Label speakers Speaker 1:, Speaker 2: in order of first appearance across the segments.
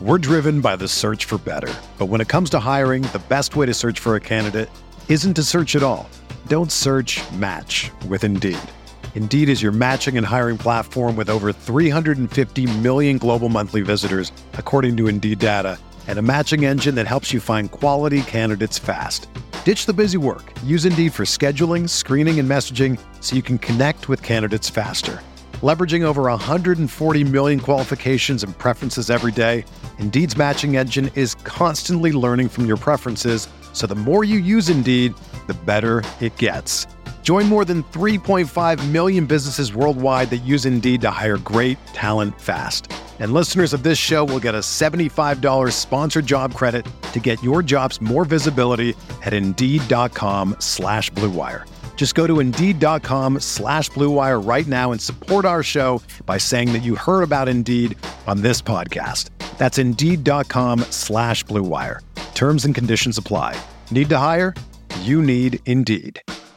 Speaker 1: We're driven by the search for better. But when it comes to hiring, the best way to search for a candidate isn't to search at all. Don't search, match with Indeed. Indeed is your matching and hiring platform with over 350 million global monthly visitors, according to Indeed data, and a matching engine that helps you find quality candidates fast. Ditch the busy work. Use Indeed for scheduling, screening, and messaging so you can connect with candidates faster. Leveraging over 140 million qualifications and preferences every day, Indeed's matching engine is constantly learning from your preferences, so the more you use Indeed, the better it gets. Join more than 3.5 million businesses worldwide that use Indeed to hire great talent fast. And listeners of this show will get a $75 sponsored job credit to get your jobs more visibility at Indeed.com/Blue Wire. Just go to Indeed.com/Blue Wire right now and support our show by saying that you heard about Indeed on this podcast. That's Indeed.com/Blue Wire. Terms and conditions apply. Need to hire? You need Indeed.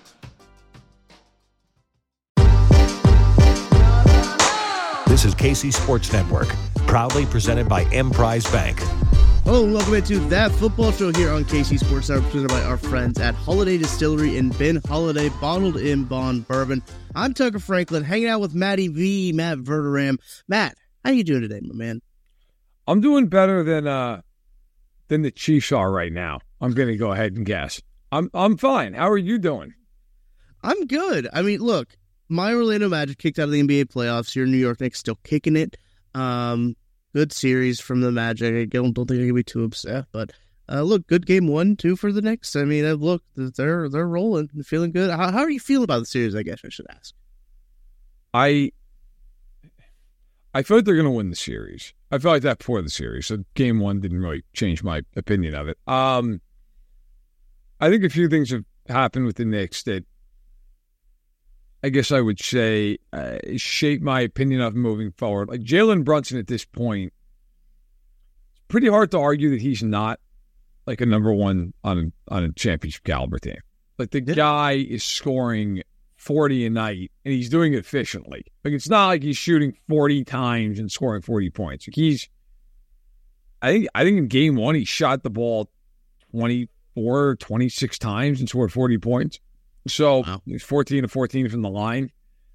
Speaker 2: This is KC Sports Network, proudly presented by Emprise Bank.
Speaker 3: Hello and welcome into That Football Show here on KC Sports Network, presented by our friends at Holiday Distillery and Ben Holiday Bottled in Bond Bourbon. I'm Tucker Franklin, hanging out with Matty V, Matt Verderam. Matt, how you doing today, my man?
Speaker 4: I'm doing better than the Chiefs are right now. I'm going to go ahead and guess. I'm fine. How are you doing?
Speaker 3: I'm good. I mean, look, my Orlando Magic kicked out of the NBA playoffs. Your New York Knicks still kicking it. Good series from the Magic. I don't think I can be too upset, but look, good game 1-2 for the Knicks. I mean, look, they're rolling, feeling good. How are you feeling about the series? I guess I should ask.
Speaker 4: I feel like they're going to win the series. I felt like that before the series. So game 1 didn't really change my opinion of it. I think a few things have happened with the Knicks that I guess I would say shape my opinion of moving forward. Like Jalen Brunson at this point, it's pretty hard to argue that he's not like a number one on a championship caliber team. Like the guy is scoring 40 a night and he's doing it efficiently. Like it's not like he's shooting 40 times and scoring 40 points. Like I think in game 1 he shot the ball 24, 26 times and scored 40 points. So wow. He's 14 of 14 from the line.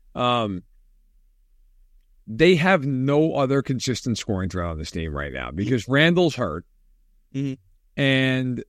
Speaker 4: They have no other consistent scoring threat on this team right now because Randall's hurt and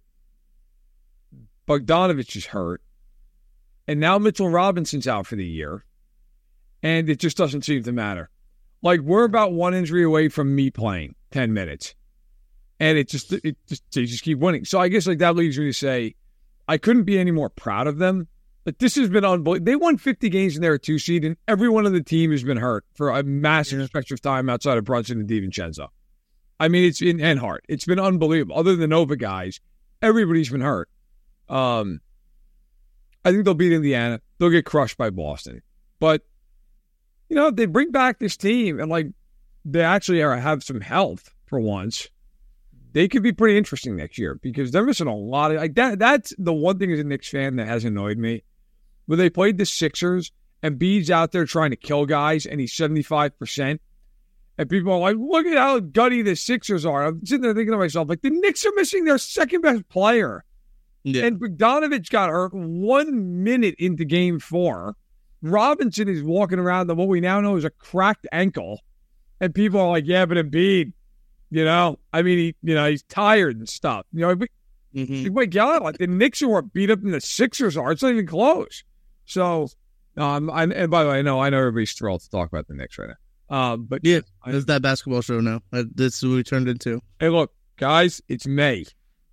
Speaker 4: Bogdanovich is hurt. And now Mitchell Robinson's out for the year. And it just doesn't seem to matter. Like we're about one injury away from me playing 10 minutes. And they just keep winning. So I guess like that leads me to say I couldn't be any more proud of them. But this has been unbelievable. They won 50 games in their 2 seed, and everyone on the team has been hurt for a massive stretch of time outside of Brunson and DiVincenzo. I mean, and Hart. It's been unbelievable. Other than the Nova guys, everybody's been hurt. I think they'll beat Indiana. They'll get crushed by Boston. But, you know, they bring back this team, and, like, they actually have some health for once. They could be pretty interesting next year because they're missing a lot of like that. That's the one thing as a Knicks fan that has annoyed me. When they played the Sixers and Bede's out there trying to kill guys and he's 75%. And people are like, look at how gutty the Sixers are. I'm sitting there thinking to myself, like, the Knicks are missing their second best player. Yeah. And Bogdanovich got hurt 1 minute into game 4. Robinson is walking around with what we now know is a cracked ankle. And people are like, yeah, but Embiid, you know, I mean, he's tired and stuff. You know, my God, like the Knicks are more beat up than the Sixers are. It's not even close. So, and by the way, I know everybody's thrilled to talk about the Knicks right now. But
Speaker 3: yeah, it's that basketball show now. This is what we turned into.
Speaker 4: Hey, look, guys, it's May.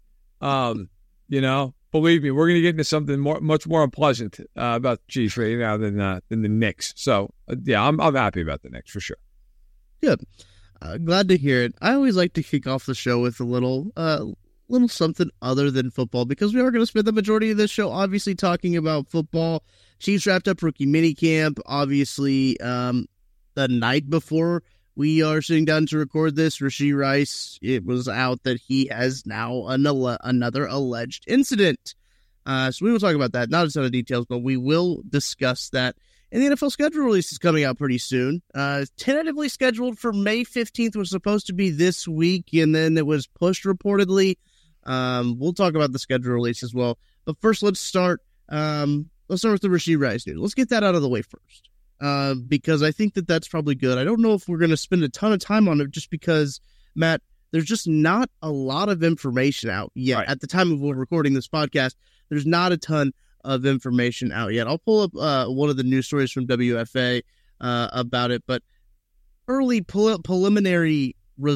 Speaker 4: You know, believe me, we're going to get into something much more unpleasant about the Chiefs right now than the Knicks. So, yeah, I'm happy about the Knicks for sure.
Speaker 3: Good. Glad to hear it. I always like to kick off the show with a little something other than football because we are going to spend the majority of this show obviously talking about football. Chiefs wrapped up rookie minicamp. Obviously, the night before we are sitting down to record this, Rashee Rice, it was out that he has now another alleged incident. So we will talk about that. Not a ton of details, but we will discuss that And the NFL schedule release is coming out pretty soon. Tentatively scheduled for May 15th, was supposed to be this week, and then it was pushed reportedly. We'll talk about the schedule release as well. But first, let's start with the Rashee Rice news. Let's get that out of the way first, because I think that's probably good. I don't know if we're going to spend a ton of time on it just because, Matt, there's just not a lot of information out yet. Right. At the time of we're recording this podcast, there's not a ton of information out yet. I'll pull up one of the news stories from WFA about it, but early preliminary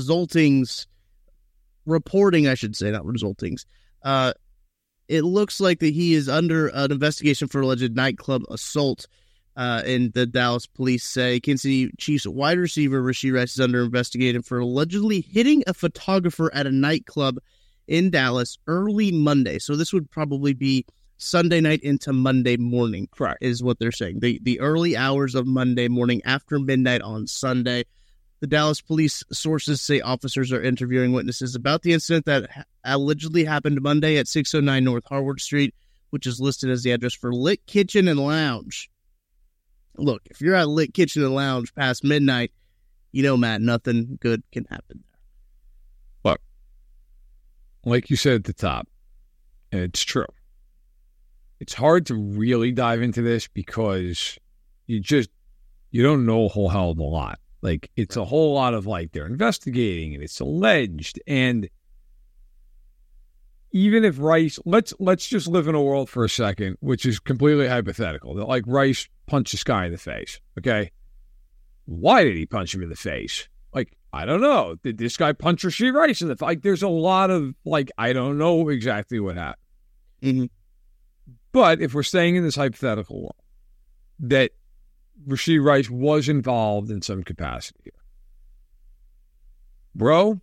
Speaker 3: reporting, I should say, not resultings. It looks like that he is under an investigation for alleged nightclub assault. And the Dallas police say Kansas City Chiefs wide receiver Rashee Rice is under investigation for allegedly hitting a photographer at a nightclub in Dallas early Monday. So this would probably be Sunday night into Monday morning.
Speaker 4: Correct.
Speaker 3: Is what they're saying. The early hours of Monday morning after midnight on Sunday. The Dallas police sources say officers are interviewing witnesses about the incident that allegedly happened Monday at 609 North Harvard Street, which is listed as the address for Lit Kitchen and Lounge. Look, if you're at Lit Kitchen and Lounge past midnight, you know, Matt, nothing good can happen there.
Speaker 4: Look, like you said at the top, and it's true. It's hard to really dive into this because you don't know a whole hell of a lot. Like, it's a whole lot of, like, they're investigating and it's alleged. And even if Rice, let's just live in a world for a second, which is completely hypothetical, that, like, Rice punched this guy in the face, okay? Why did he punch him in the face? Like, I don't know. Did this guy punch Rashee Rice in the face? Like, there's a lot of, like, I don't know exactly what happened.
Speaker 3: Mm-hmm.
Speaker 4: But if we're staying in this hypothetical world, that Rashee Rice was involved in some capacity here, bro,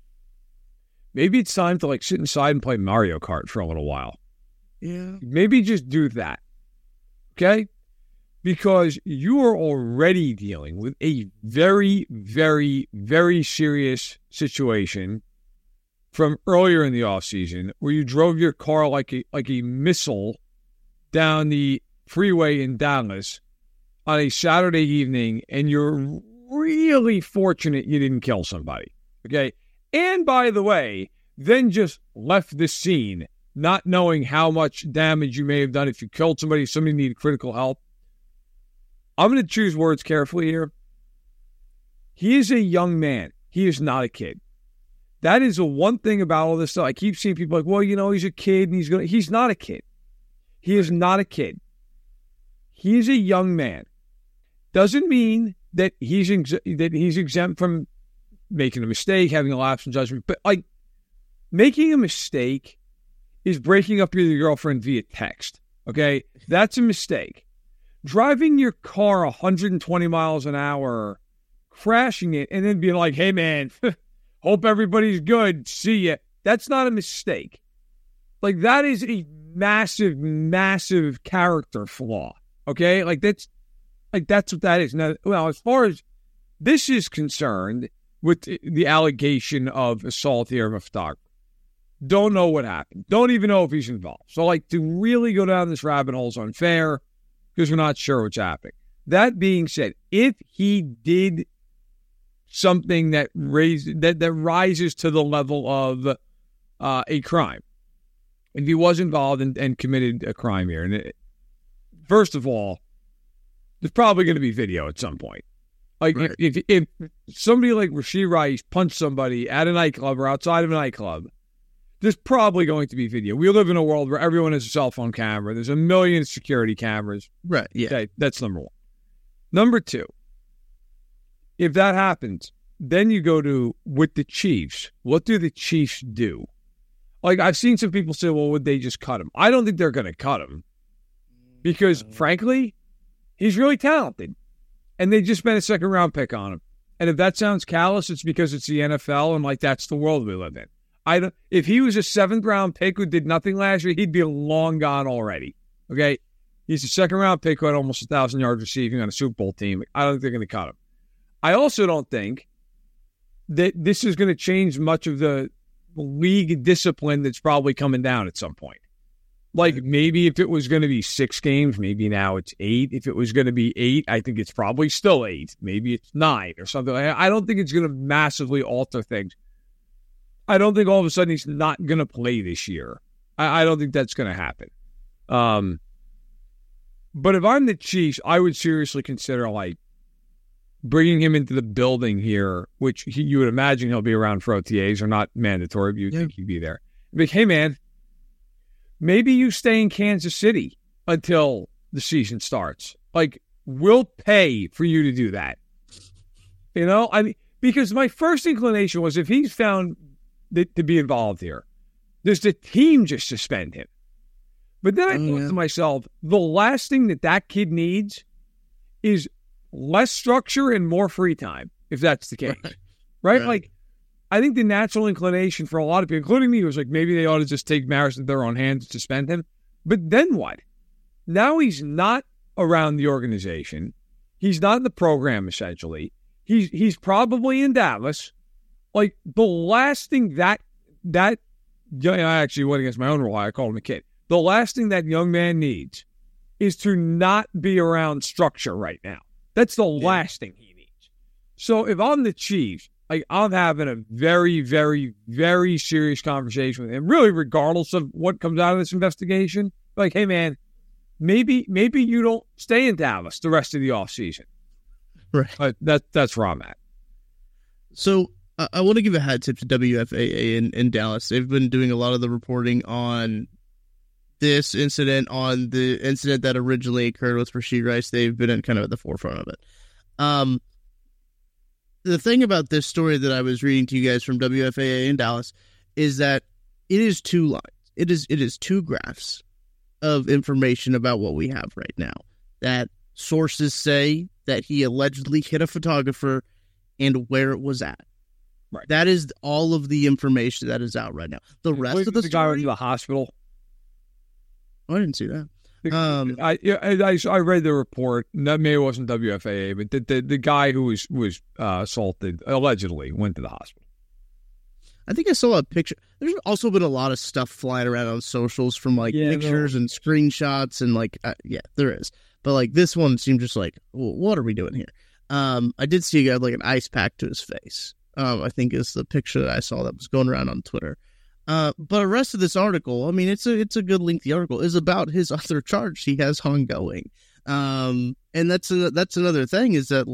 Speaker 4: maybe it's time to, like, sit inside and play Mario Kart for a little while.
Speaker 3: Yeah.
Speaker 4: Maybe just do that, okay? Because you are already dealing with a very, very, very serious situation from earlier in the offseason where you drove your car like a missile down the freeway in Dallas on a Saturday evening, and you're really fortunate you didn't kill somebody, okay? And by the way, then just left the scene not knowing how much damage you may have done if you killed somebody, if somebody needed critical help. I'm going to choose words carefully here. He is a young man. He is not a kid. That is the one thing about all this stuff. I keep seeing people like, well, you know, he's a kid and he's not a kid. He is not a kid. He is a young man. Doesn't mean that he's exempt from making a mistake, having a lapse in judgment. But, like, making a mistake is breaking up your girlfriend via text, okay? That's a mistake. Driving your car 120 miles an hour, crashing it, and then being like, hey, man, hope everybody's good, see ya. That's not a mistake. Like, that is a massive, massive character flaw, okay? Like, that's what that is. Now, well, as far as this is concerned, with the allegation of assault here of a photographer, don't know what happened. Don't even know if he's involved. So, like, to really go down this rabbit hole is unfair because we're not sure what's happening. That being said, if he did something that rises to the level of a crime, if he was involved and committed a crime here, and first of all, there's probably going to be video at some point. Like, right. if somebody like Rashee Rice punched somebody at a nightclub or outside of a nightclub, there's probably going to be video. We live in a world where everyone has a cell phone camera. There's a million security cameras.
Speaker 3: Right, yeah.
Speaker 4: Okay, that's number one. Number two, if that happens, then you go to with the Chiefs. What do the Chiefs do? Like, I've seen some people say, well, would they just cut him? I don't think they're going to cut him because, frankly, he's really talented. And they just spent a second-round pick on him. And if that sounds callous, it's because it's the NFL and, like, that's the world we live in. If he was a seventh-round pick who did nothing last year, he'd be long gone already, okay? He's a second-round pick who had almost 1,000 yards receiving on a Super Bowl team. I don't think they're going to cut him. I also don't think that this is going to change much of the league discipline that's probably coming down at some point. Like, maybe if it was going to be 6 games, maybe now it's 8. If it was going to be 8, I think it's probably still 8. Maybe it's 9 or something. I don't think it's going to massively alter things. I don't think all of a sudden he's not going to play this year. I don't think that's going to happen. But if I'm the Chiefs, I would seriously consider, like, bringing him into the building here, which you would imagine he'll be around for OTAs, or not mandatory, but you'd think he'd be there. Like, hey, man, maybe you stay in Kansas City until the season starts. Like, we'll pay for you to do that. You know? I mean, because my first inclination was, if he's found to be involved here, does the team just suspend him? But then I thought to myself, the last thing that kid needs is less structure and more free time, if that's the case. Right? Like, I think the natural inclination for a lot of people, including me, was like, maybe they ought to just take matters into their own hands and suspend him. But then what? Now he's not around the organization. He's not in the program, essentially. He's probably in Dallas. Like, the last thing I actually went against my own rule. I called him a kid. The last thing that young man needs is to not be around structure right now. That's the last thing he needs. So if I'm the Chiefs, like, I'm having a very, very, very serious conversation with him, really regardless of what comes out of this investigation. Like, hey, man, maybe you don't stay in Dallas the rest of the offseason.
Speaker 3: Right.
Speaker 4: That's where I'm at.
Speaker 3: So I want to give a hat tip to WFAA in Dallas. They've been doing a lot of the reporting on this incident, on the incident that originally occurred with Rashee Rice. They've been at the forefront of it. The thing about this story that I was reading to you guys from WFAA in Dallas is that it is 2 lines. It is 2 graphs of information about what we have right now. That sources say that he allegedly hit a photographer and where it was at.
Speaker 4: Right.
Speaker 3: That is all of the information that is out right now. The rest of the
Speaker 4: guy went to the hospital.
Speaker 3: I didn't see that.
Speaker 4: I read the report. Maybe it wasn't WFAA, but the guy who was assaulted allegedly went to the hospital.
Speaker 3: I think I saw a picture. There's also been a lot of stuff flying around on socials from pictures and screenshots and there is. But this one seemed just like, well, what are we doing here? I did see a guy with an ice pack to his face. I think is the picture that I saw that was going around on Twitter. But the rest of this article, I mean, it's a good lengthy article, is about his other charge he has ongoing. And that's another thing is that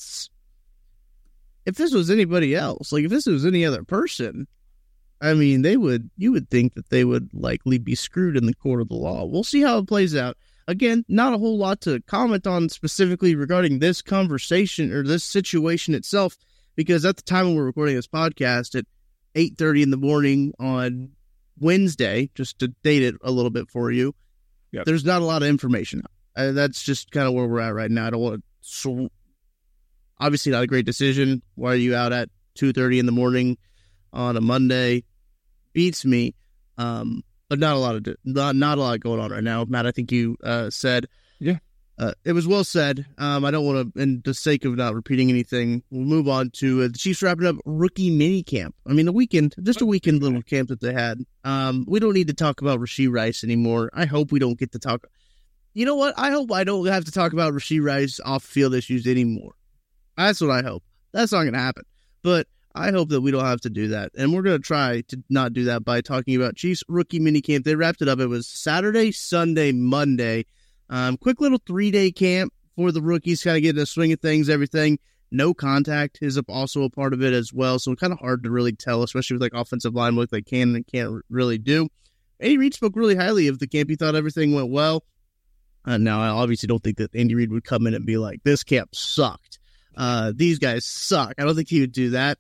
Speaker 3: if this was anybody else, if this was any other person, I mean, you would think that they would likely be screwed in the court of the law. We'll see how it plays out. Again, not a whole lot to comment on specifically regarding this conversation or this situation itself, because at the time when we're recording this podcast at 8:30 in the morning on Wednesday, just to date it a little bit for you, there's not a lot of information. That's just kind of where we're at right now. I don't want to. Obviously, not a great decision. Why are you out at 2:30 in the morning on a Monday? Beats me. But not a lot going on right now. Matt, I think you said.
Speaker 4: Yeah.
Speaker 3: It was well said. I don't want to, in the sake of not repeating anything, we'll move on to the Chiefs wrapping up rookie mini camp. I mean, just a weekend little camp that they had. We don't need to talk about Rashee Rice anymore. I hope we don't get to talk. You know what? I hope I don't have to talk about Rashee Rice off-field issues anymore. That's what I hope. That's not going to happen. But I hope that we don't have to do that. And we're going to try to not do that by talking about Chiefs rookie mini camp. They wrapped it up. It was Saturday, Sunday, Monday. Quick little 3-day camp for the rookies, kind of getting the swing of things, everything. No contact is also a part of it as well, so kind of hard to really tell, especially with offensive line what they can and can't really do. Andy Reid spoke really highly of the camp. He thought everything went well. Now, I obviously don't think that Andy Reid would come in and be like, this camp sucked. These guys suck. I don't think he would do that.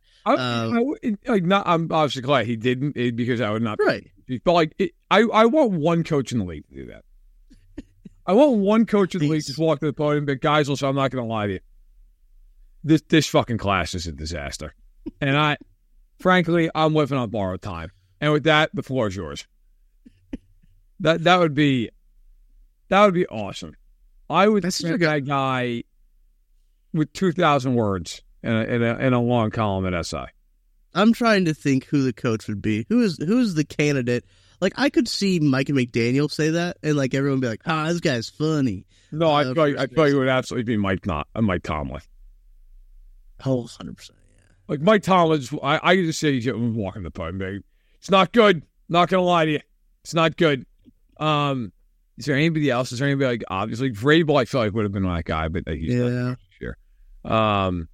Speaker 4: I'm obviously glad he didn't, because I would not.
Speaker 3: Right.
Speaker 4: But I want one coach in the league to do that. I want one coach in the league to just walk to the podium, but guys, also, I'm not going to lie to you. This fucking class is a disaster. And frankly, I'm living on borrowed time. And with that, the floor is yours. That would be awesome. I would send that guy with 2,000 words in a long column at SI.
Speaker 3: I'm trying to think who the coach would be. Who is the candidate? Like, I could see Mike McDaniel say that, and like everyone be like, this guy's funny.
Speaker 4: No, I feel like it would absolutely be Mike Tomlin.
Speaker 3: Oh, 100%. Yeah.
Speaker 4: Like Mike Tomlin, I could just say he's walking the pub, baby. It's not good. Not gonna lie to you, it's not good. Is there anybody else? Is there anybody like obviously Vrabel? I feel like would have been that guy, but he's not sure.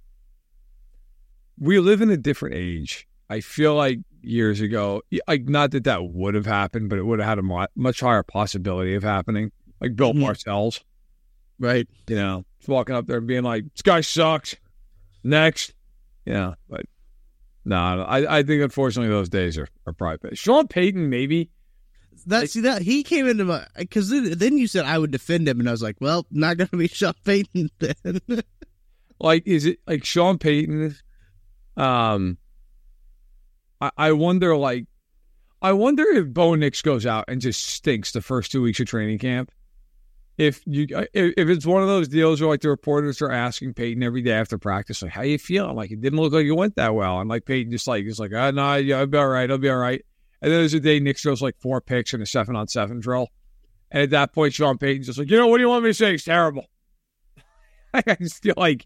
Speaker 4: We live in a different age. I feel like years ago, like not that would have happened, but it would have had a much higher possibility of happening. Like Bill Parcells,
Speaker 3: right?
Speaker 4: You know, walking up there and being like, "This guy sucks." Next, yeah, but no, I think unfortunately those days are probably bad. Sean Payton, maybe.
Speaker 3: That he came into my, because then you said I would defend him, and I was like, well, not going to be Sean Payton then.
Speaker 4: Like, is it like Sean Payton? I wonder if Bo Nix goes out and just stinks the first 2 weeks of training camp. If it's one of those deals where like the reporters are asking Peyton every day after practice, like, how you feeling? Like, it didn't look like it went that well. And like Peyton he's like, no, yeah, I'll be all right. And then there's a day Nick throws like 4 picks in a 7-on-7 drill. And at that point, Sean Payton's just like, what do you want me to say? It's terrible. I just feel like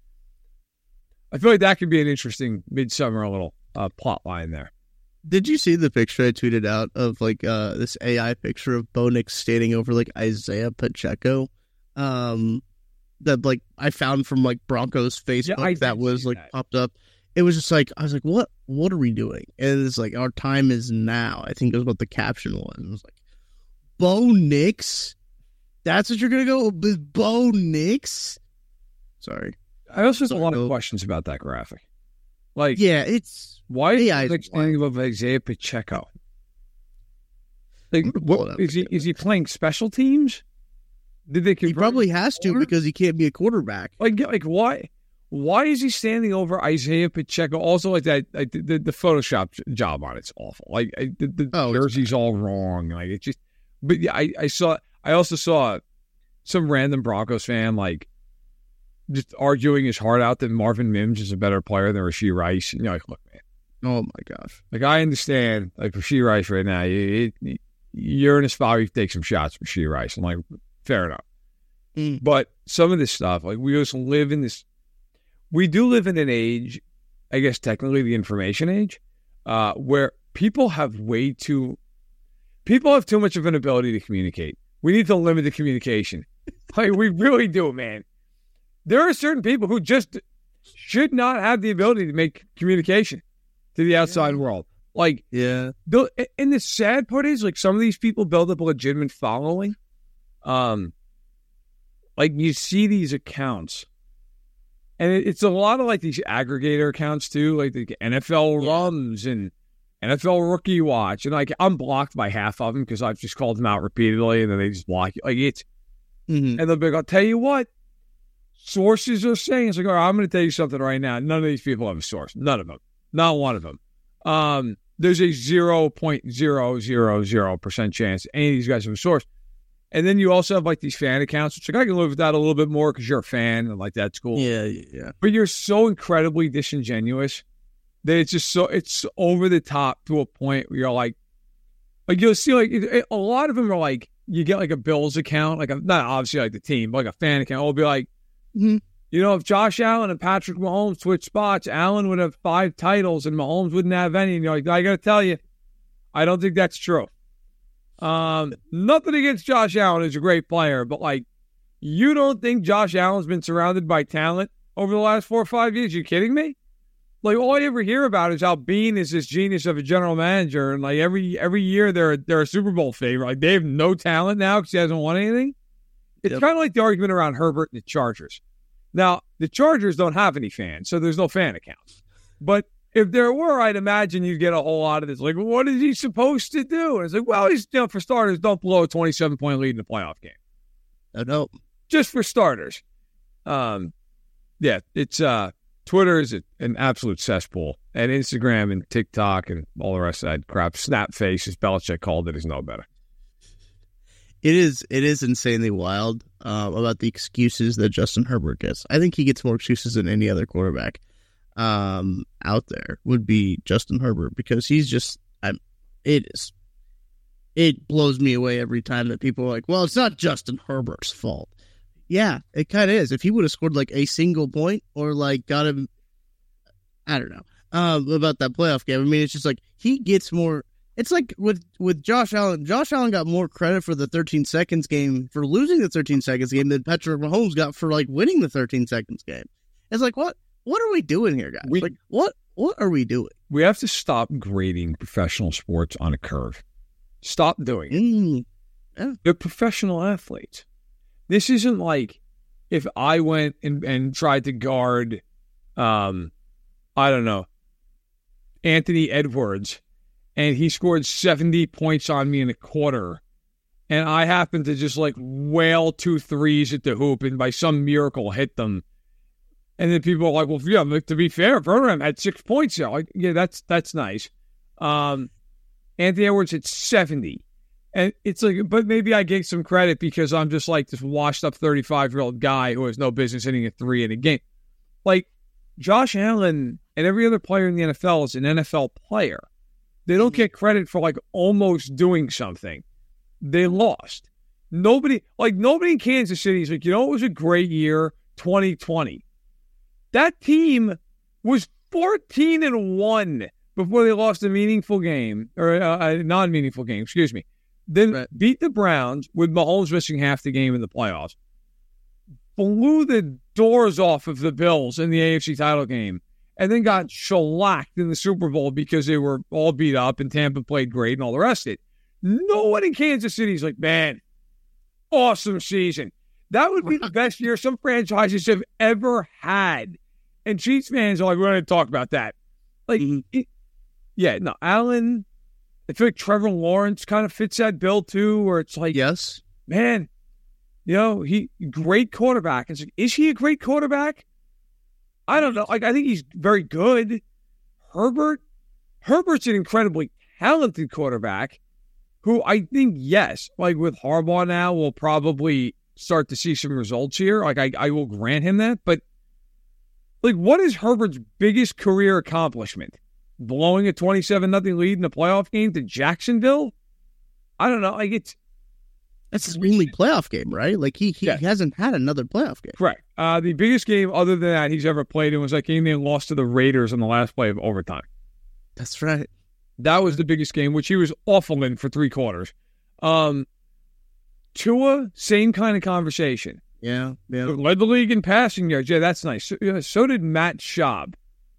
Speaker 4: that could be an interesting midsummer little plot line there.
Speaker 3: Did you see the picture I tweeted out of like this AI picture of Bo Nix standing over like Isaiah Pacheco? That like I found from like Broncos Facebook that was like popped up. It was just like, I was like, what are we doing? And it's like, our time is now. I think that's what the caption was. It was like, Bo Nix? That's what you're going to go with, Bo Nix? Sorry.
Speaker 4: I also have a lot of questions about that graphic. Like,
Speaker 3: yeah, it's...
Speaker 4: Why is he standing above Isaiah Pacheco? Like, what, is he playing special teams? Did they convert?
Speaker 3: He probably has to because he can't be a quarterback.
Speaker 4: Like why? Why is he standing over Isaiah Pacheco? Also, like that, like the Photoshop job on it's awful. Like the jersey's all wrong. Like it just. But yeah, I also saw some random Broncos fan like just arguing his heart out that Marvin Mims is a better player than Rashee Rice. And you're like, look, man.
Speaker 3: Oh my gosh.
Speaker 4: Like I understand, like Rashee Rice right now, you're in a spot where you take some shots for Rashee Rice. I'm like, fair enough. But some of this stuff, like we do live in an age, I guess technically the information age, where people have too much of an ability to communicate. We need to limit the communication. Like we really do, man. There are certain people who just should not have the ability to make communication to the outside world. Like,
Speaker 3: yeah.
Speaker 4: And the sad part is, like, some of these people build up a legitimate following. Like, you see these accounts, and it's a lot of, like, these aggregator accounts, too, like the NFL Rums and NFL Rookie Watch. And, like, I'm blocked by half of them because I've just called them out repeatedly, and then they just block you. Like, it's... And they'll be like, I'll tell you what. Sources are saying, it's like, all right, I'm going to tell you something right now. None of these people have a source. None of them. Not one of them. There's a 0.000% chance any of these guys have a source. And then you also have like these fan accounts, which like I can live with that a little bit more because you're a fan and like that's cool.
Speaker 3: Yeah.
Speaker 4: But you're so incredibly disingenuous that it's over the top to a point where you're like you'll see like a lot of them are like you get like a Bills account, like not obviously like the team, but like a fan account. It'll be like, you know, if Josh Allen and Patrick Mahomes switched spots, Allen would have 5 titles and Mahomes wouldn't have any. And you're like, I got to tell you, I don't think that's true. Nothing against Josh Allen, he's a great player, but like, you don't think Josh Allen's been surrounded by talent over the last 4 or 5 years? You kidding me? Like, all I ever hear about is how Bean is this genius of a general manager, and like every year they're a Super Bowl favorite. Like, they have no talent now because he hasn't won anything. It's kind of like the argument around Herbert and the Chargers. Now, the Chargers don't have any fans, so there's no fan accounts. But if there were, I'd imagine you'd get a whole lot of this. Like, what is he supposed to do? And it's like, well, he's, for starters, don't blow a 27-point lead in a playoff game.
Speaker 3: No.
Speaker 4: Just for starters. It's Twitter is an absolute cesspool. And Instagram and TikTok and all the rest of that crap. Snapface, as Belichick called it, is no better.
Speaker 3: It is insanely wild about the excuses that Justin Herbert gets. I think he gets more excuses than any other quarterback out there would be Justin Herbert, because he's just it blows me away every time that people are like, well, it's not Justin Herbert's fault. Yeah, it kind of is. If he would have scored like a single point or like got him, I don't know about that playoff game. I mean, it's just like he gets more. It's like with Josh Allen. Josh Allen got more credit for the 13 seconds game, for losing the 13 seconds game, than Patrick Mahomes got for like winning the 13 seconds game. It's like, what are we doing here, guys? What are we doing?
Speaker 4: We have to stop grading professional sports on a curve. Stop doing it.
Speaker 3: Yeah.
Speaker 4: They're professional athletes. This isn't like if I went and tried to guard, I don't know, Anthony Edwards, and he scored 70 points on me in a quarter, and I happened to just like whale 2 threes at the hoop and by some miracle hit them. And then people are like, well, yeah, to be fair, Vernon had 6 points. Yeah, like, yeah, that's nice. Anthony Edwards hit 70. And it's like, but maybe I get some credit because I'm just like this washed up 35-year-old guy who has no business hitting a 3 in a game. Like, Josh Allen and every other player in the NFL is an NFL player. They don't get credit for like almost doing something. They lost. Nobody in Kansas City is like, it was a great year, 2020. That team was 14-1 before they lost a meaningful game, or a non-meaningful game, excuse me. Then beat the Browns with Mahomes missing half the game in the playoffs. Blew the doors off of the Bills in the AFC title game. And then got shellacked in the Super Bowl because they were all beat up and Tampa played great and all the rest of it. No one in Kansas City is like, man, awesome season. That would be the best year some franchises have ever had. And Chiefs fans are like, we're going to talk about that. Like, Allen, I feel like Trevor Lawrence kind of fits that bill too, where it's like,
Speaker 3: yes,
Speaker 4: man, he great quarterback. It's like, is he a great quarterback? I don't know. Like, I think he's very good. Herbert's an incredibly talented quarterback who I think, yes, like with Harbaugh now, we'll probably start to see some results here. Like, I will grant him that. But, like, what is Herbert's biggest career accomplishment? Blowing a 27-0 lead in a playoff game to Jacksonville? I don't know. Like,
Speaker 3: that's his only playoff game, right? Like, he hasn't had another playoff game.
Speaker 4: Correct. The biggest game other than that he's ever played in was that game they lost to the Raiders in the last play of overtime.
Speaker 3: That's right.
Speaker 4: That was the biggest game, which he was awful in for 3 quarters. Tua, same kind of conversation.
Speaker 3: Yeah.
Speaker 4: Led the league in passing yards. Yeah, that's nice. So did Matt Schaub.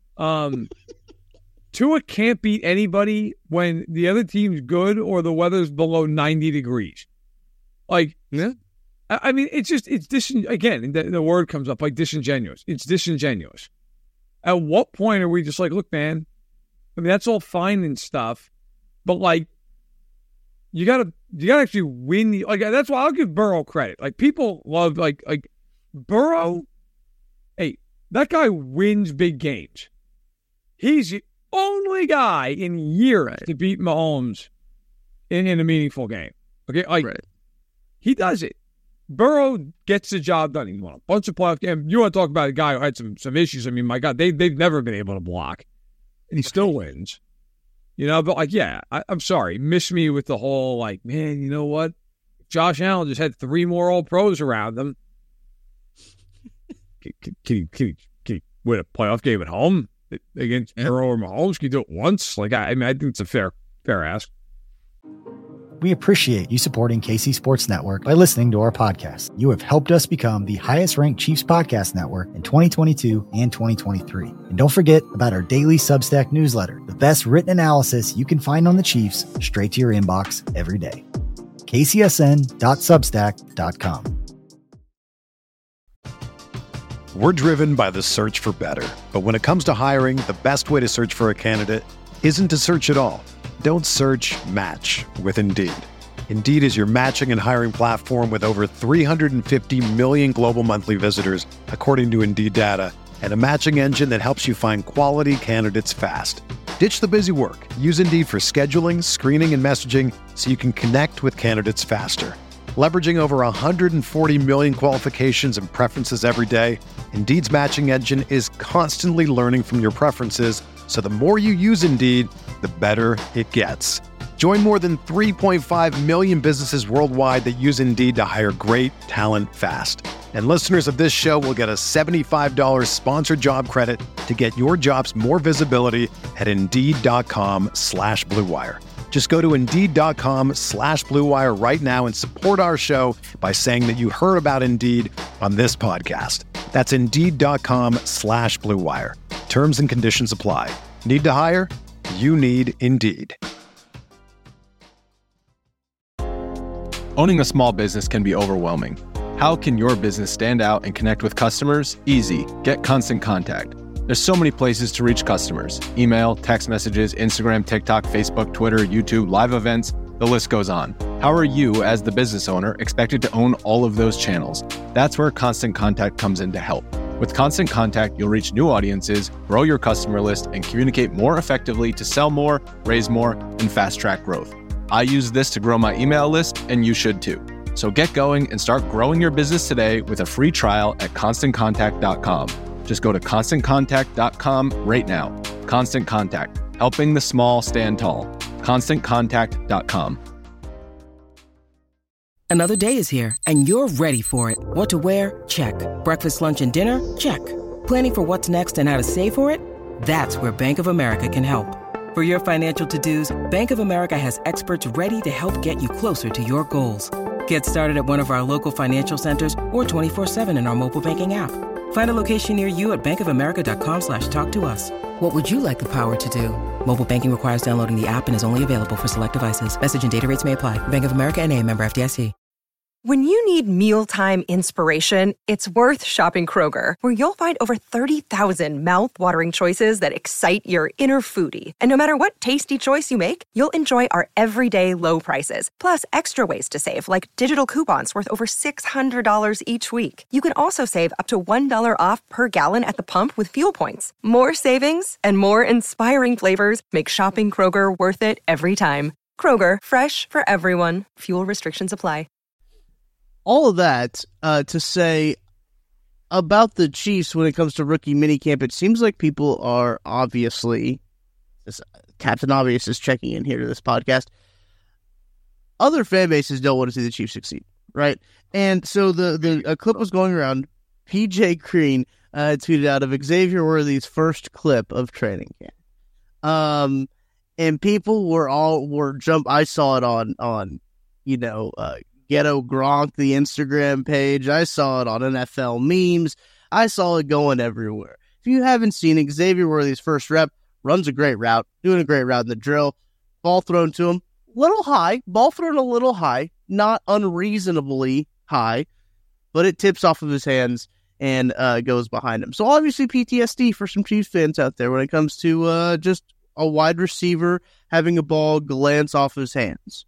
Speaker 4: Tua can't beat anybody when the other team's good or the weather's below 90 degrees. Like,
Speaker 3: yeah.
Speaker 4: I mean, it's again, the word comes up, like disingenuous. It's disingenuous. At what point are we just like, look, man, I mean, that's all fine and stuff, but like, you gotta actually win. Like, that's why I'll give Burrow credit. Like, people love like Burrow. Hey, that guy wins big games. He's the only guy in years to beat Mahomes in a meaningful game. Okay, like he does it. Burrow gets the job done. He won a bunch of playoff games. You want to talk about a guy who had some issues? I mean, my God, they've never been able to block, and he still wins. But like, yeah, I'm sorry, miss me with the whole like, man, you know what? Josh Allen just had 3 more All-Pros around him. Can he win a playoff game at home against Burrow or Mahomes? Can you do it once? Like, I think it's a fair ask.
Speaker 5: We appreciate you supporting KC Sports Network by listening to our podcast. You have helped us become the highest-ranked Chiefs podcast network in 2022 and 2023. And don't forget about our daily Substack newsletter, the best written analysis you can find on the Chiefs straight to your inbox every day. kcsn.substack.com.
Speaker 1: We're driven by the search for better. But when it comes to hiring, the best way to search for a candidate isn't to search at all. Don't search, match with Indeed. Indeed is your matching and hiring platform with over 350 million global monthly visitors, according to Indeed data, and a matching engine that helps you find quality candidates fast. Ditch the busy work. Use Indeed for scheduling, screening, and messaging so you can connect with candidates faster. Leveraging over 140 million qualifications and preferences every day, Indeed's matching engine is constantly learning from your preferences, so the more you use Indeed, the better it gets. Join more than 3.5 million businesses worldwide that use Indeed to hire great talent fast. And listeners of this show will get a $75 sponsored job credit to get your jobs more visibility at Indeed.com/Blue Wire. Just go to Indeed.com/Blue Wire right now and support our show by saying that you heard about Indeed on this podcast. That's Indeed.com/Blue Wire. Terms and conditions apply. Need to hire? You need Indeed.
Speaker 6: Owning a small business can be overwhelming. How can your business stand out and connect with customers? Easy. Get Constant Contact. There's so many places to reach customers. Email, text messages, Instagram, TikTok, Facebook, Twitter, YouTube, live events, the list goes on. How are you, as the business owner, expected to own all of those channels? That's where Constant Contact comes in to help. With Constant Contact, you'll reach new audiences, grow your customer list, and communicate more effectively to sell more, raise more, and fast-track growth. I use this to grow my email list, and you should too. So get going and start growing your business today with a free trial at ConstantContact.com. Just go to ConstantContact.com right now. Constant Contact, helping the small stand tall. ConstantContact.com.
Speaker 7: Another day is here, and you're ready for it. What to wear? Check. Breakfast, lunch, and dinner? Check. Planning for what's next and how to save for it? That's where Bank of America can help. For your financial to-dos, Bank of America has experts ready to help get you closer to your goals. Get started at one of our local financial centers or 24/7 in our mobile banking app. Find a location near you at bankofamerica.com/talktous. What would you like the power to do? Mobile banking requires downloading the app and is only available for select devices. Message and data rates may apply. Bank of America N.A., member FDIC.
Speaker 8: When you need mealtime inspiration, it's worth shopping Kroger, where you'll find over 30,000 mouth-watering choices that excite your inner foodie. And no matter what tasty choice you make, you'll enjoy our everyday low prices, plus extra ways to save, like digital coupons worth over $600 each week. You can also save up to $1 off per gallon at the pump with fuel points. More savings and more inspiring flavors make shopping Kroger worth it every time. Kroger, fresh for everyone. Fuel restrictions apply.
Speaker 3: All of that to say about the Chiefs when it comes to rookie minicamp, it seems like people are obviously, Captain Obvious is checking in here to this podcast, other fan bases don't want to see the Chiefs succeed, right? And so the clip was going around, PJ Green tweeted out of Xavier Worthy's first clip of training camp. And people were I saw it on Ghetto Gronk, the Instagram page. I saw it on NFL memes. I saw it going everywhere. If you haven't seen Xavier Worthy's first rep, runs a great route, doing a great route in the drill, ball thrown to him, ball thrown a little high, not unreasonably high, but it tips off of his hands and goes behind him. So obviously PTSD for some Chiefs fans out there when it comes to just a wide receiver having a ball glance off his hands.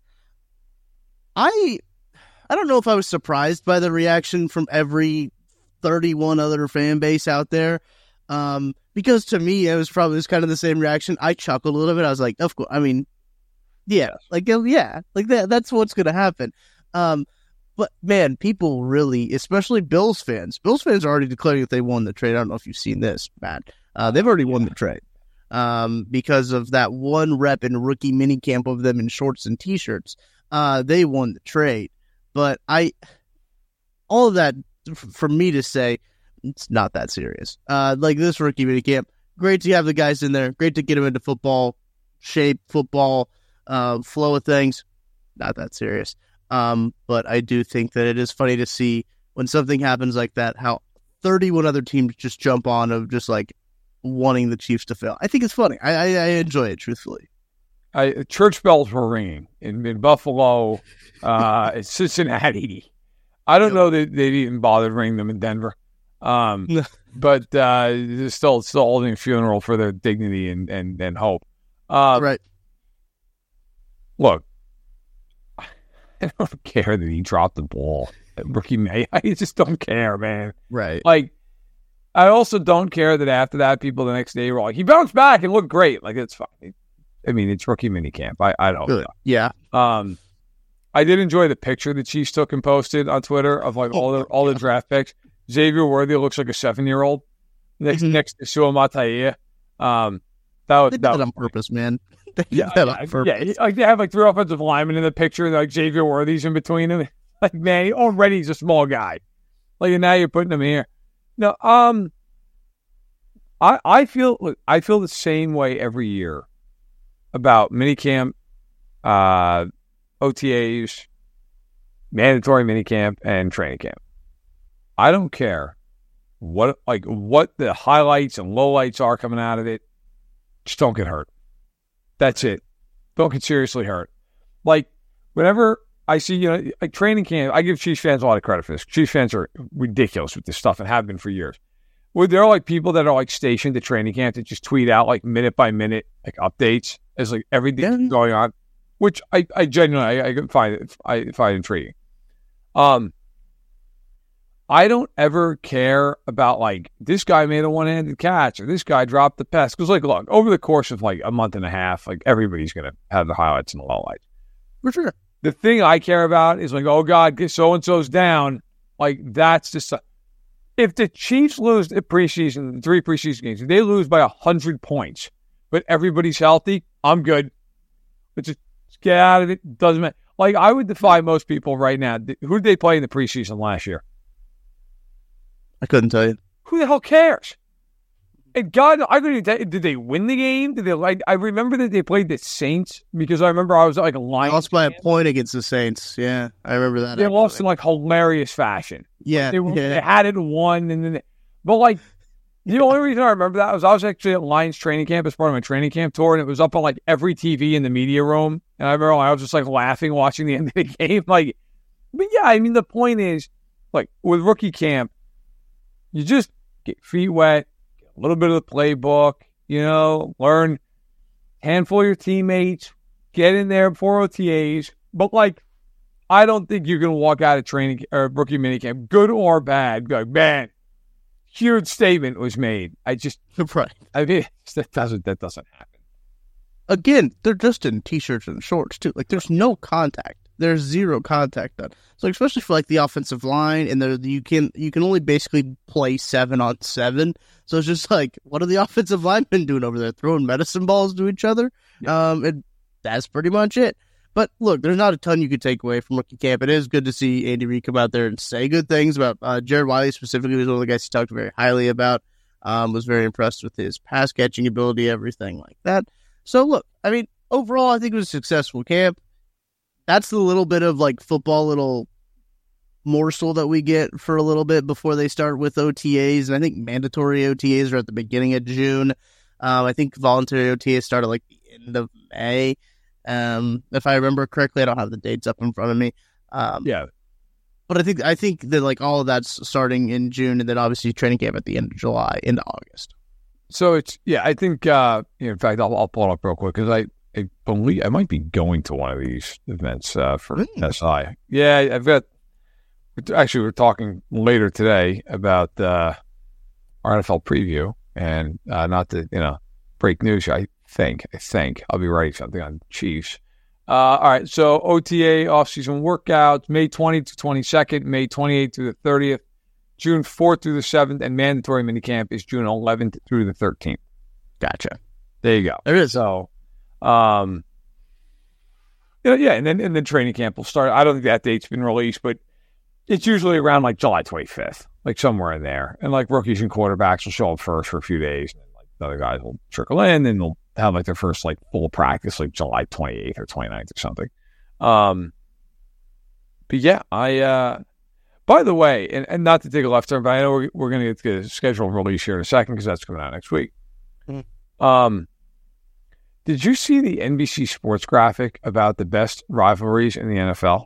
Speaker 3: I don't know if I was surprised by the reaction from every 31 other fan base out there, because to me, it was kind of the same reaction. I chuckled a little bit. I was like, of course, I mean, yeah, that's what's going to happen. But man, people really, especially Bills fans are already declaring that they won the trade. I don't know if you've seen this, Matt. They've already won the trade because of that one rep in rookie minicamp of them in shorts and t-shirts. They won the trade. But all of that for me to say, it's not that serious. Like this rookie minicamp, great to have the guys in there. Great to get them into football shape, football flow of things. Not that serious. But I do think that it is funny to see when something happens like that, how 31 other teams just jump on of just like wanting the Chiefs to fail. I think it's funny. I enjoy it, truthfully.
Speaker 4: Church bells were ringing in Buffalo, in Cincinnati. I don't know that they didn't bother to ring them in Denver, but they're still holding a funeral for their dignity and hope.
Speaker 3: Right.
Speaker 4: Look, I don't care that he dropped the ball at rookie May. I just don't care, man.
Speaker 3: Right.
Speaker 4: Like, I also don't care that after that, people the next day were like, he bounced back and looked great. Like, it's fine. I mean, it's rookie minicamp. I don't know.
Speaker 3: Yeah.
Speaker 4: I did enjoy the picture the Chiefs took and posted on Twitter of like all the draft picks. Xavier Worthy looks like a 7-year-old next to Sua Mataia.
Speaker 3: They did that on purpose, man. They did that on purpose.
Speaker 4: Yeah, like they have like 3 offensive linemen in the picture, like Xavier Worthy's in between them. Like, man, already he's a small guy. Like, and now you're putting him here. No, I feel the same way every year about minicamp, OTAs, mandatory minicamp, and training camp. I don't care what the highlights and lowlights are coming out of it. Just don't get hurt. That's it. Don't get seriously hurt. Like, whenever I see, like training camp, I give Chiefs fans a lot of credit for this. Chiefs fans are ridiculous with this stuff and have been for years. Well, there are like people that are like stationed at training camp that just tweet out like minute by minute like updates as like everything going on, which I genuinely I find intriguing. I don't ever care about like this guy made a one-handed catch or this guy dropped the pass because like look, over the course of like a month and a half, like everybody's gonna have the highlights and the lowlights for sure. The thing I care about is like, oh God, so and so's down. Like that's just if the Chiefs lose the preseason, 3 preseason games, if they lose by 100 points, but everybody's healthy, I'm good. Let's just get out of it. Doesn't matter. Like I would defy most people right now. Who did they play in the preseason last year?
Speaker 3: I couldn't tell you.
Speaker 4: Who the hell cares? And God, I couldn't even tell you, did they win the game? Did they like? I remember that they played the Saints because I remember I was like a Lions.
Speaker 3: Lost by a point against the Saints. Yeah, I remember that.
Speaker 4: They lost in like hilarious fashion.
Speaker 3: Yeah,
Speaker 4: they had it and won, and then. But like, the only reason I remember that was I was actually at Lions training camp as part of my training camp tour, and it was up on like every TV in the media room. And I remember I was just like laughing watching the end of the game. Like, but yeah, I mean the point is, like with rookie camp. You just get feet wet, get a little bit of the playbook, learn handful of your teammates, get in there before OTAs. But, like, I don't think you're going to walk out of training or rookie minicamp, good or bad, go, man, huge statement was made.
Speaker 3: Right.
Speaker 4: I mean, that doesn't happen.
Speaker 3: Again, they're just in T-shirts and shorts, too. Like, there's no contact. There's zero contact done. So especially for like the offensive line, and you can only basically play 7-on-7. So it's just like, what are the offensive linemen doing over there? Throwing medicine balls to each other? Yeah. And that's pretty much it. But look, there's not a ton you could take away from rookie camp. It is good to see Andy Reid come out there and say good things about Jared Wiley specifically. Was one of the guys he talked very highly about. Was very impressed with his pass catching ability, everything like that. So look, I mean, overall, I think it was a successful camp. That's the little bit of like football little morsel that we get for a little bit before they start with OTAs. And I think mandatory OTAs are at the beginning of June. I think voluntary OTAs start at like the end of May. If I remember correctly, I don't have the dates up in front of me.
Speaker 4: Yeah.
Speaker 3: But I think that like all of that's starting in June, and then obviously training camp at the end of July into August.
Speaker 4: So it's, I think, in fact, I'll pull it up real quick because I believe I might be going to one of these events for SI. Yeah, we're talking later today about our NFL preview, and not to break news. I think I'll be writing something on Chiefs. All right, so OTA offseason workouts May 20th to 22nd, May 28th through the 30th, June 4th through the 7th, and mandatory minicamp is June 11th through the 13th.
Speaker 3: Gotcha.
Speaker 4: There you go.
Speaker 3: There is.
Speaker 4: So. And then training camp will start. I don't think that date's been released, but it's usually around like July 25th, like somewhere in there. And like rookies and quarterbacks will show up first for a few days, and then like the other guys will trickle in, and they'll have like their first like full practice like July 28th or 29th or something. But yeah, by the way, and not to take a left turn, but I know we're going to get the schedule release here in a second because that's coming out next week. Mm-hmm. Did you see the NBC Sports graphic about the best rivalries in the NFL?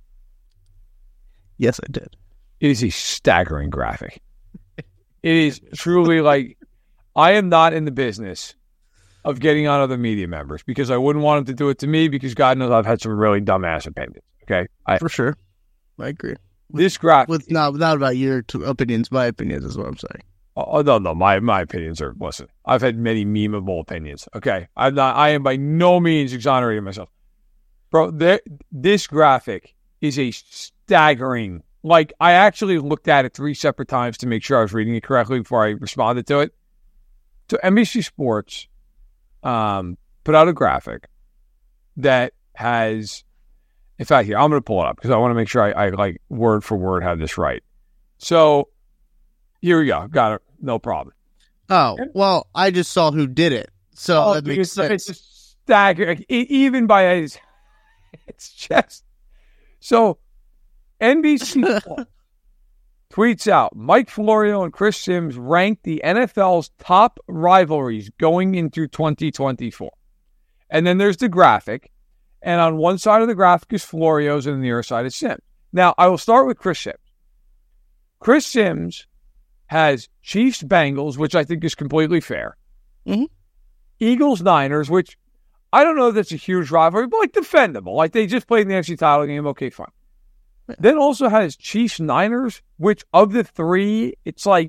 Speaker 3: Yes, I did.
Speaker 4: It is a staggering graphic. It is truly like, I am not in the business of getting on other media members because I wouldn't want them to do it to me because God knows I've had some really dumbass opinions. Okay?
Speaker 3: For sure. I agree.
Speaker 4: This graphic.
Speaker 3: Not about your opinions, my opinions is what I'm saying.
Speaker 4: Oh, no, my opinions are, listen, I've had many memeable opinions, okay? I am by no means exonerating myself. Bro, this graphic is a staggering, like, I actually looked at it 3 separate times to make sure I was reading it correctly before I responded to it. So NBC Sports put out a graphic that has, in fact, here, I'm going to pull it up because I want to make sure I like word for word have this right. So here we go. Got it. No problem.
Speaker 3: Oh, well, I just saw who did it. So that makes sense.
Speaker 4: It's a stagger, even by it's just. So NBC tweets out, Mike Florio and Chris Sims ranked the NFL's top rivalries going into 2024. And then there's the graphic. And on one side of the graphic is Florio's and on the other side is Sims. Now, I will start with Chris Sims. Chris Sims has Chiefs-Bengals, which I think is completely fair.
Speaker 3: Mm-hmm.
Speaker 4: Eagles-Niners, which I don't know if that's a huge rivalry, but like defendable. Like they just played in the NFC title game. Okay, fine. Yeah. Then also has Chiefs-Niners, which of the three, it's like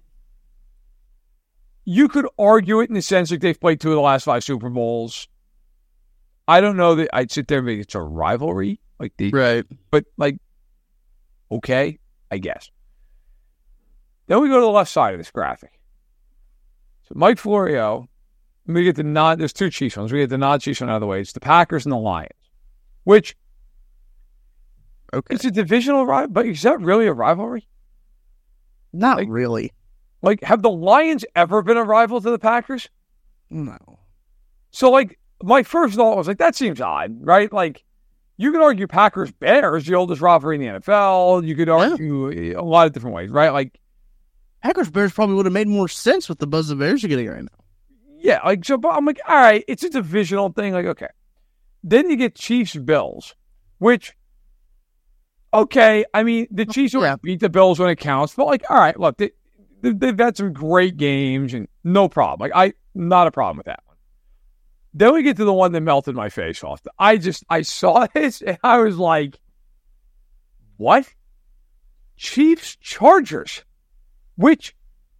Speaker 4: you could argue it in the sense like they've played 2 of the last 5 Super Bowls. I don't know that I'd sit there and make it's a rivalry.
Speaker 3: Right.
Speaker 4: But like, okay, I guess. Then we go to the left side of this graphic. So Mike Florio, we get the there's 2 Chiefs ones. We get the non-Chiefs one out of the way. It's the Packers and the Lions, which it's a divisional rivalry, but is that really a rivalry?
Speaker 3: Not really.
Speaker 4: Like, have the Lions ever been a rival to the Packers?
Speaker 3: No.
Speaker 4: So, like, my first thought was, like, that seems odd, right? Like, you could argue Packers-Bears, the oldest rivalry in the NFL. You could argue a lot of different ways, right? Like,
Speaker 3: Packers-Bears probably would have made more sense with the buzz the Bears are getting right now.
Speaker 4: Yeah, like, so, but I'm like, all right, it's a divisional thing. Like, okay. Then you get Chiefs-Bills, which, okay, I mean, the Chiefs will beat the Bills when it counts, but, like, all right, look, they've had some great games, and no problem. Like, not a problem with that one. Then we get to the one that melted my face off. I saw this, and I was like, what? Chiefs-Chargers, which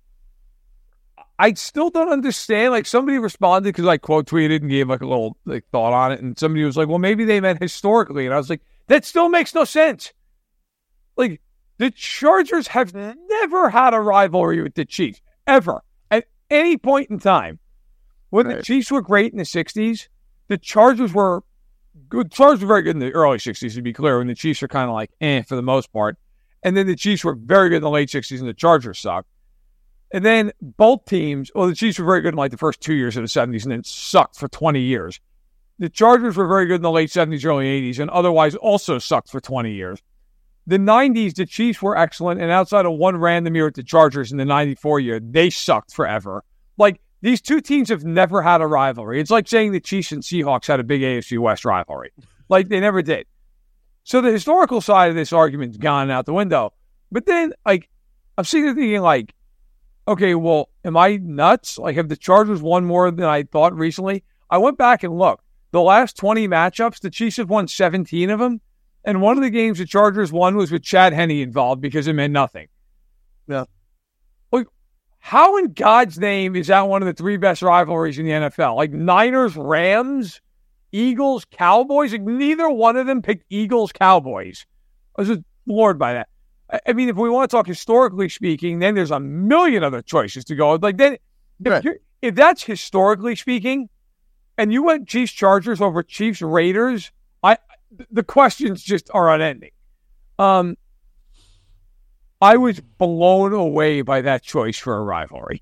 Speaker 4: I still don't understand. Like, somebody responded because I quote tweeted and gave like a little like thought on it, and somebody was like, well, maybe they meant historically. And I was like, that still makes no sense. Like, the Chargers have never had a rivalry with the Chiefs, ever, at any point in time. When the Chiefs were great in the 60s, the Chargers were good. The Chargers were very good in the early 60s, to be clear, when the Chiefs are kind of like, for the most part. And then the Chiefs were very good in the late 60s, and the Chargers sucked. And then both teams, the Chiefs were very good in like the first 2 years of the 70s and then sucked for 20 years. The Chargers were very good in the late 70s, early 80s, and otherwise also sucked for 20 years. The 90s, the Chiefs were excellent, and outside of one random year with the Chargers in the 94 year, they sucked forever. Like, these two teams have never had a rivalry. It's like saying the Chiefs and Seahawks had a big AFC West rivalry. Like, they never did. So the historical side of this argument's gone out the window. But then, like, I'm sitting there thinking, like, okay, well, am I nuts? Like, have the Chargers won more than I thought recently? I went back and looked. The last 20 matchups, the Chiefs have won 17 of them. And one of the games the Chargers won was with Chad Henne involved because it meant nothing.
Speaker 3: Yeah.
Speaker 4: Like, how in God's name is that one of the 3 best rivalries in the NFL? Like, Niners, Rams, Eagles, Cowboys? Like, neither one of them picked Eagles, Cowboys. I was just floored by that. I mean, if we want to talk historically speaking, then there's a million other choices to go. Like, then, if that's historically speaking, and you went Chiefs-Chargers over Chiefs-Raiders, the questions just are unending. I was blown away by that choice for a rivalry.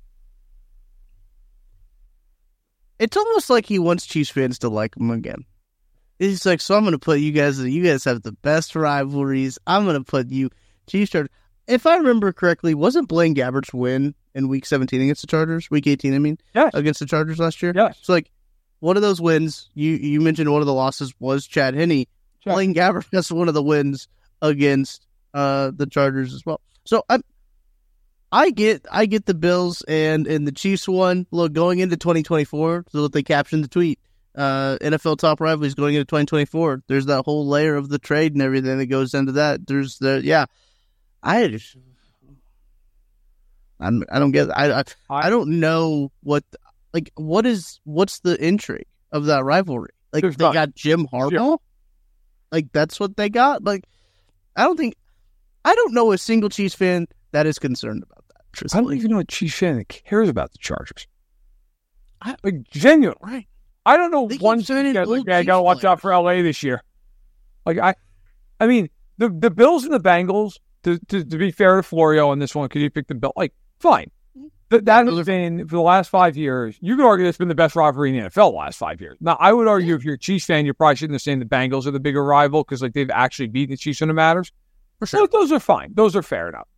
Speaker 3: It's almost like he wants Chiefs fans to like him again. He's like, so I'm going to put you guys have the best rivalries. I'm going to put you Chiefs-Chargers. If I remember correctly, wasn't Blaine Gabbert's win in Week 17 against the Chargers? Week 18, I mean?
Speaker 4: Yes.
Speaker 3: Against the Chargers last year?
Speaker 4: Yes.
Speaker 3: So, like, one of those wins, you mentioned one of the losses was Chad Henne. Blaine Gabbert has one of the wins against the Chargers as well. So I get the Bills and the Chiefs one. Look, going into 2024, so what they captioned the tweet, NFL top rivalries going into 2024. There's that whole layer of the trade and everything that goes into that. There's I don't get it. I don't know what's the intrigue of that rivalry? Like, they got Jim Harbaugh?
Speaker 4: Sure.
Speaker 3: Like, that's what they got? Like, I don't know a single Chiefs fan that is concerned about that.
Speaker 4: I don't even know a Chiefs fan that cares about the Chargers. Genuine.
Speaker 3: Right.
Speaker 4: I don't know
Speaker 3: They keep
Speaker 4: one
Speaker 3: signing
Speaker 4: guy
Speaker 3: old
Speaker 4: I gotta
Speaker 3: Chiefs
Speaker 4: watch out for LA this year. I mean, the Bills and the Bengals. To be fair to Florio on this one, because you picked the Bill, fine. That has been for the last 5 years. You could argue that's been the best rivalry in the NFL the last 5 years. Now, I would argue if you're a Chiefs fan, you're probably shouldn't have saying the Bengals are the bigger rival because they've actually beaten the Chiefs when it matters.
Speaker 3: For sure.
Speaker 4: Those are fine. Those are fair enough.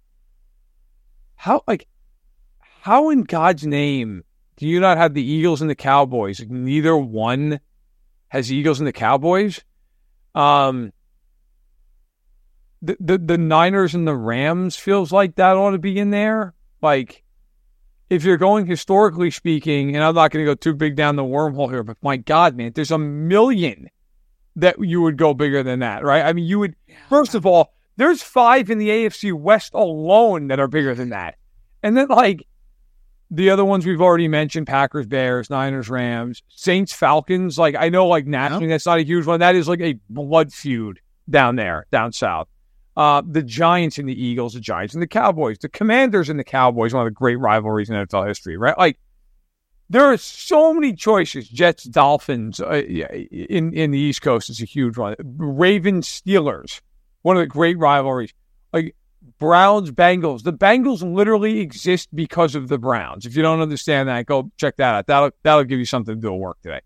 Speaker 4: How in God's name do you not have the Eagles and the Cowboys? Neither one has the Eagles and the Cowboys. The Niners and the Rams feels like that ought to be in there. If you're going historically speaking, and I'm not going to go too big down the wormhole here, but my God, man, there's a million that you would go bigger than that, right? I mean, you would, first of all, there's 5 in the AFC West alone that are bigger than that. And then, the other ones we've already mentioned, Packers, Bears, Niners, Rams, Saints, Falcons. I know, nationally, that's not a huge one. That is a blood feud down there, down south. The Giants and the Eagles, the Giants and the Cowboys, the Commanders and the Cowboys, one of the great rivalries in NFL history, right? There are so many choices. Jets, Dolphins in the East Coast is a huge one. Ravens, Steelers, one of the great rivalries. Browns, Bengals. The Bengals literally exist because of the Browns. If you don't understand that, go check that out. That'll give you something to do at work today.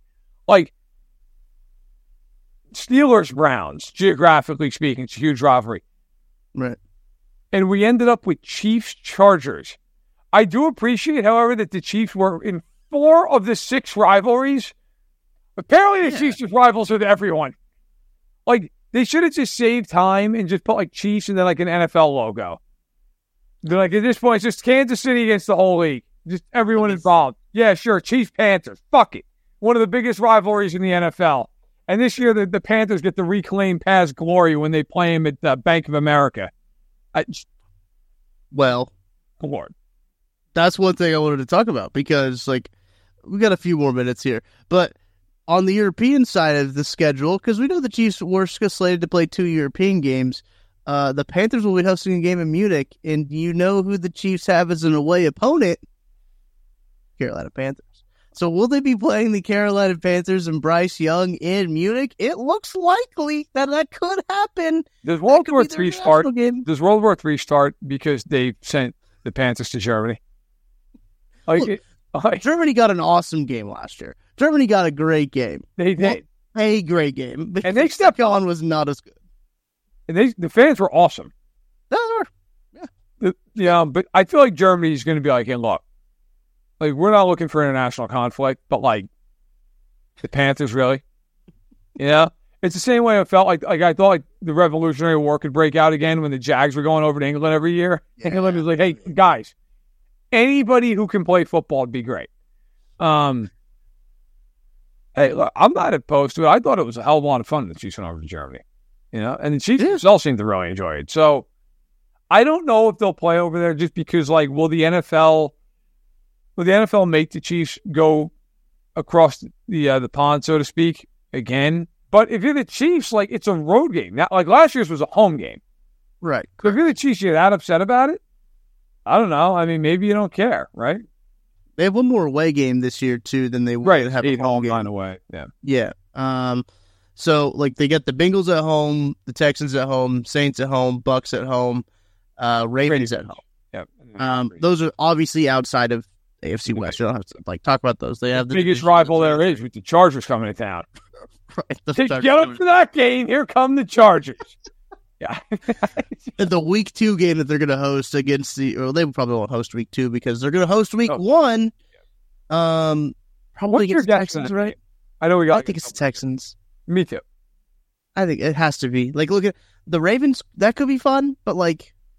Speaker 4: Steelers, Browns, geographically speaking, it's a huge rivalry.
Speaker 3: Right.
Speaker 4: And we ended up with Chiefs, Chargers. I do appreciate, however, that the Chiefs were in 4 of the 6 rivalries. Apparently the Chiefs are rivals with everyone. They should have just saved time and just put Chiefs and then an NFL logo. They're at this point, it's just Kansas City against the whole league. Just everyone involved. Yeah, sure. Chiefs, Panthers. Fuck it. One of the biggest rivalries in the NFL. And this year, the Panthers get to reclaim past glory when they play them at Bank of America.
Speaker 3: Well,
Speaker 4: Lord.
Speaker 3: That's one thing I wanted to talk about because, we got a few more minutes here. But on the European side of the schedule, because we know the Chiefs were slated to play 2 European games, the Panthers will be hosting a game in Munich, and you know who the Chiefs have as an away opponent? Carolina Panthers. So will they be playing the Carolina Panthers and Bryce Young in Munich? It looks likely that could happen.
Speaker 4: Does World War III start? Does World War III start because they sent the Panthers to Germany?
Speaker 3: Germany got an awesome game last year. Germany got a great game.
Speaker 4: They did.
Speaker 3: A great game.
Speaker 4: And they stepped
Speaker 3: on was not as good.
Speaker 4: And the fans were awesome.
Speaker 3: They were.
Speaker 4: Yeah. But I feel like Germany is going to be hey, look. We're not looking for international conflict, but the Panthers really, it's the same way I felt I thought the Revolutionary War could break out again when the Jags were going over to England every year. Yeah. England was hey guys, anybody who can play football would be great. Hey, look, I'm not opposed to it. I thought it was a hell of a lot of fun that the Chiefs went over to Germany, and the Chiefs themselves seem to really enjoy it. So I don't know if they'll play over there just because will the NFL make the Chiefs go across the pond, so to speak, again? But if you're the Chiefs, it's a road game. Now, last year's was a home game.
Speaker 3: Right.
Speaker 4: So if you're the Chiefs, you're that upset about it? I don't know. I mean, maybe you don't care, right?
Speaker 3: They have one more away game this year, too, than they would have
Speaker 4: 8
Speaker 3: a home
Speaker 4: game.
Speaker 3: 9
Speaker 4: away. Yeah.
Speaker 3: Yeah. So, they get the Bengals at home, the Texans at home, Saints at home, Bucks at home, Ravens at home.
Speaker 4: Yeah.
Speaker 3: Those are obviously outside of AFC West. You don't have to talk about those. They have
Speaker 4: the biggest rival there is with the Chargers coming to town.
Speaker 3: Right.
Speaker 4: Get up for that game. Here come the Chargers. Yeah.
Speaker 3: The week 2 game that they're going to host against they probably won't host week 2 because they're going to host week 1. Probably against the Texans, right?
Speaker 4: I know
Speaker 3: I think it's the Texans.
Speaker 4: Me too.
Speaker 3: I think it has to be. Look at the Ravens. That could be fun, but I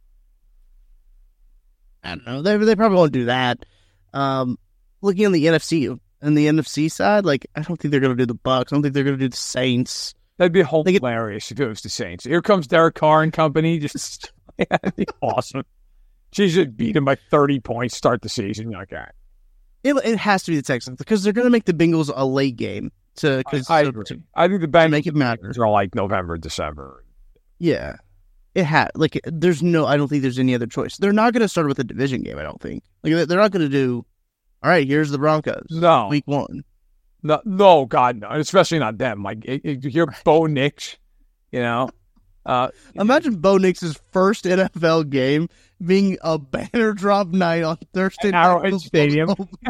Speaker 3: don't know. They probably won't do that. Looking on the NFC side, I don't think they're going to do the Bucks. I don't think they're going to do the Saints.
Speaker 4: That'd be hilarious if it was the Saints. Here comes Derek Carr and company. That'd be awesome. She should beat him by 30 points, start the season. You're all right.
Speaker 3: It has to be the Texans because they're going to make the Bengals a late game.
Speaker 4: I agree. I think the Bengals
Speaker 3: make it matter.
Speaker 4: Are November, December.
Speaker 3: Yeah. It had I don't think there's any other choice. They're not going to start with a division game, I don't think. They're not going to do All right, here's the Broncos.
Speaker 4: No.
Speaker 3: Week 1.
Speaker 4: No, God, no. Especially not them. Like, you hear Bo Nix, you know?
Speaker 3: Imagine Bo Nix's first NFL game being a banner drop night on Thursday night.
Speaker 4: Arrowhead Stadium.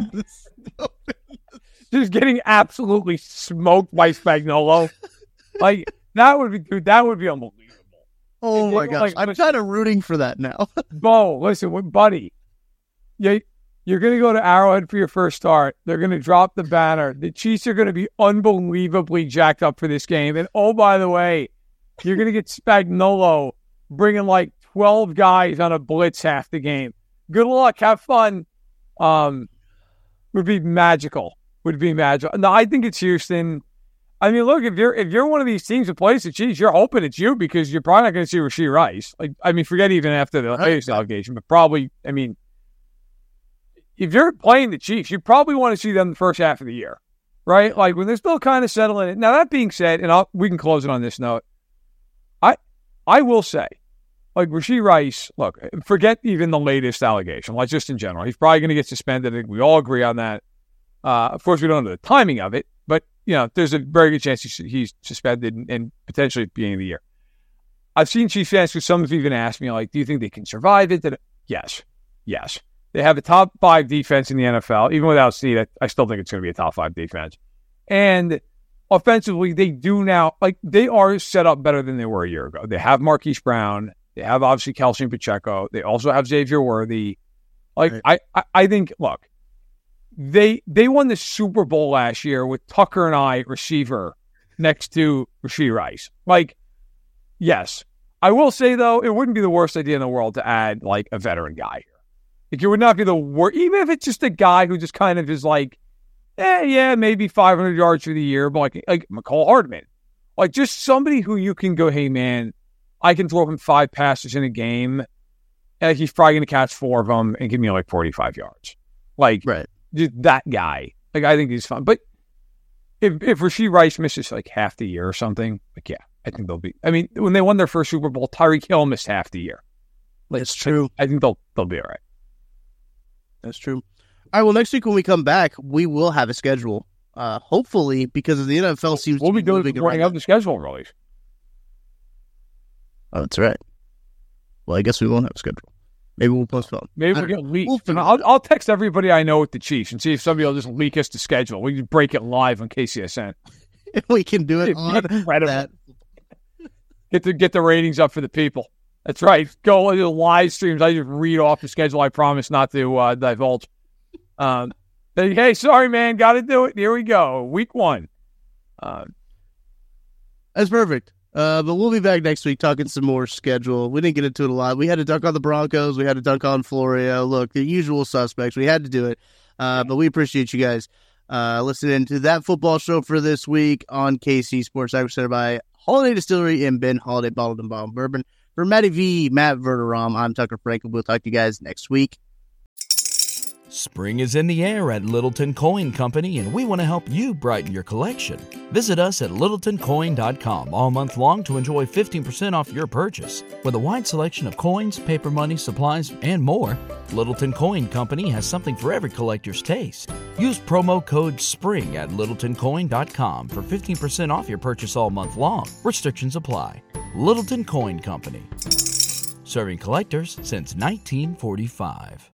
Speaker 4: Just getting absolutely smoked by Spagnuolo. Like, that would be unbelievable.
Speaker 3: Oh, my gosh. I'm kind of rooting for that now.
Speaker 4: Bo, listen, buddy. You're going to go to Arrowhead for your first start. They're going to drop the banner. The Chiefs are going to be unbelievably jacked up for this game. And, oh, by the way, you're going to get Spagnuolo bringing like 12 guys on a blitz half the game. Good luck. Have fun. Would be magical. No, I think it's Houston. I mean, look, if you're one of these teams that plays the Chiefs, you're hoping it's you because you're probably not going to see Rashee Rice. Like, I mean, forget even after the latest allegation, but probably, I mean, if you're playing the Chiefs, you probably want to see them the first half of the year, right? Like, when they're still kind of settling it. Now, that being said, and we can close it on this note, I will say, like, Rashee Rice, look, forget even the latest allegation, like, just in general. He's probably going to get suspended. I think we all agree on that. Of course, we don't know the timing of it, but, you know, there's a very good chance he's suspended and potentially at the beginning of the year. I've seen Chiefs fans who some have even asked me, like, do you think they can survive it? Yes. They have a top 5 defense in the NFL. Even without Snead, I still think it's going to be a top 5 defense. And offensively, they do now, like, they are set up better than they were a year ago. They have Marquise Brown. They have, obviously, Kelsey and Pacheco. They also have Xavier Worthy. Like, right. I think, look, they won the Super Bowl last year with Tucker and I receiver next to Rashee Rice. Like, yes. I will say, though, it wouldn't be the worst idea in the world to add, like, a veteran guy here. Like, it would not be the worst, even if it's just a guy who just kind of is like, maybe 500 yards for the year, but like McCall Hardman. Like, just somebody who you can go, hey, man, I can throw him 5 passes in a game, and he's probably going to catch 4 of them and give me like 45 yards. Like, right. Just that guy. Like, I think he's fun. But if Rashee Rice misses like half the year or something, like, yeah, I think they'll be. I mean, when they won their first Super Bowl, Tyreek Hill missed half the year. Like,
Speaker 3: it's true.
Speaker 4: I think they'll be all right.
Speaker 3: That's true. All right, well, next week when we come back, we will have a schedule. Hopefully, because the NFL seems
Speaker 4: to be doing the morning of the schedule release.
Speaker 3: Oh, that's right. Well, I guess we won't have a schedule. Maybe we'll postpone.
Speaker 4: Maybe we'll get leaked. I'll text everybody I know with the Chiefs and see if somebody will just leak us the schedule. We can break it live on KCSN.
Speaker 3: We can do it on that.
Speaker 4: Get the ratings up for the people. That's right. Go live streams. I just read off the schedule. I promise not to divulge. Hey, sorry, man. Got to do it. Here we go. Week 1.
Speaker 3: That's perfect. But we'll be back next week talking some more schedule. We didn't get into it a lot. We had to dunk on the Broncos. We had to dunk on Florio. Look, the usual suspects. We had to do it. But we appreciate you guys listening to that football show for this week on KC Sports, presented by Holiday Distillery and Ben Holiday Bottled and Bottled Bourbon. For Matty V, Matt Verderam, I'm Tucker Franklin. We'll talk to you guys next week.
Speaker 9: Spring is in the air at Littleton Coin Company, and we want to help you brighten your collection. Visit us at littletoncoin.com all month long to enjoy 15% off your purchase. With a wide selection of coins, paper money, supplies, and more, Littleton Coin Company has something for every collector's taste. Use promo code SPRING at littletoncoin.com for 15% off your purchase all month long. Restrictions apply. Littleton Coin Company. Serving collectors since 1945.